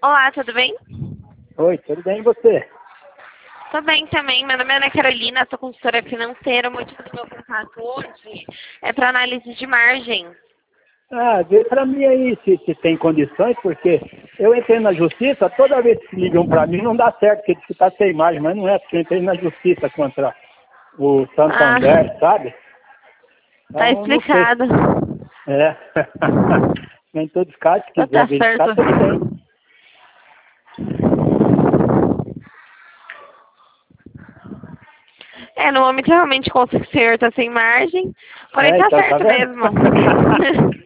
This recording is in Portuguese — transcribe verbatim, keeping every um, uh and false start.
Olá, tudo bem? Oi, tudo bem e você? Tô bem também. Meu nome é Ana Carolina, sou consultora financeira. O motivo do meu contato hoje é para análise de margem. Ah, vê pra mim aí se, se tem condições, porque eu entrei na justiça, toda vez que ligam pra mim não dá certo, porque diz que tá sem imagem, mas não é, porque eu entrei na justiça contra o Ah, Santander, sabe? tá Então, não sei. explicado. É. Em todos os casos, se Então quiser tá certo. verificar, tudo bem. É, no momento realmente consta que o senhor tá sem margem, porém É, tá então, tá certo vendo? mesmo.